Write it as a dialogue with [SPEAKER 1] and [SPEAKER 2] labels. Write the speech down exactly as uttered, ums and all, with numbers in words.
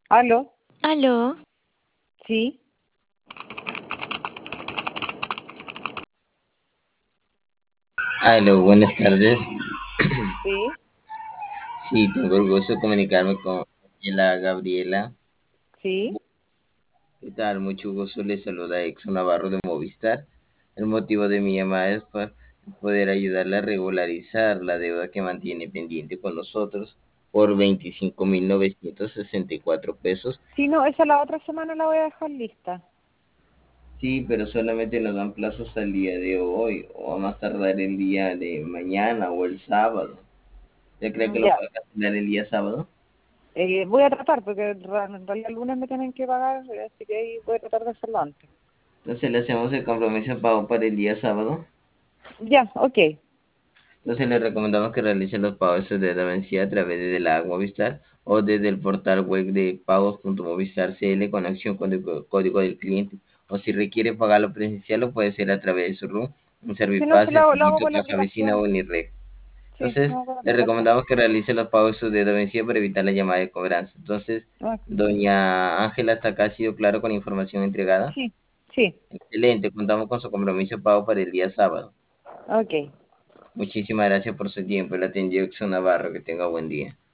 [SPEAKER 1] ¿Aló?
[SPEAKER 2] Aló,
[SPEAKER 1] Sí,
[SPEAKER 3] Aló, buenas tardes.
[SPEAKER 1] sí,
[SPEAKER 3] Sí, tengo el gusto de comunicarme con la Gabriela.
[SPEAKER 1] sí.
[SPEAKER 3] ¿Qué tal? Mucho gusto. Le saluda Exo Navarro de Movistar. El motivo de mi llamada es para poder ayudarle a regularizar la deuda que mantiene pendiente con nosotros por veinticinco mil novecientos sesenta y cuatro pesos.
[SPEAKER 1] Sí, no, esa la otra semana la voy a dejar lista.
[SPEAKER 3] Sí, pero solamente nos dan plazos al día de hoy o a más tardar el día de mañana o el sábado. ¿Ya cree que
[SPEAKER 1] Mm,
[SPEAKER 3] lo
[SPEAKER 1] ya.
[SPEAKER 3] puede cancelar el día sábado?
[SPEAKER 1] Eh, voy a tratar, porque en ra- en realidad el lunes me tienen que pagar, eh, así que ahí voy a tratar de hacerlo antes.
[SPEAKER 3] Entonces le hacemos el compromiso de pago para el día sábado.
[SPEAKER 1] Ya, ok.
[SPEAKER 3] Entonces le recomendamos que realice los pagos de su deuda vencida a través de la Movistar o desde el portal web de pagos.movistar.cl con acción con el código del cliente. O si requiere pagarlo presencial, lo puede hacer a través de su R U M, un
[SPEAKER 1] Si no,
[SPEAKER 3] Servipass,
[SPEAKER 1] si lo hago, lo hago
[SPEAKER 3] Sencillito,
[SPEAKER 1] por la
[SPEAKER 3] Caja Vecina o
[SPEAKER 1] aplicación.
[SPEAKER 3] Unirreg.
[SPEAKER 1] Sí, lo
[SPEAKER 3] Entonces,
[SPEAKER 1] hago por la
[SPEAKER 3] le
[SPEAKER 1] aplicación.
[SPEAKER 3] recomendamos que realice los pagos de su deuda vencida para evitar la llamada de cobranza. Entonces,
[SPEAKER 1] Ah,
[SPEAKER 3] doña Ángela, hasta acá ha sido claro con la información entregada.
[SPEAKER 1] sí, sí,
[SPEAKER 3] Excelente, contamos con su compromiso de pago para el día sábado.
[SPEAKER 1] ok.
[SPEAKER 3] Muchísimas gracias por su tiempo. Le atendió Exxon Navarro. Que tenga buen día.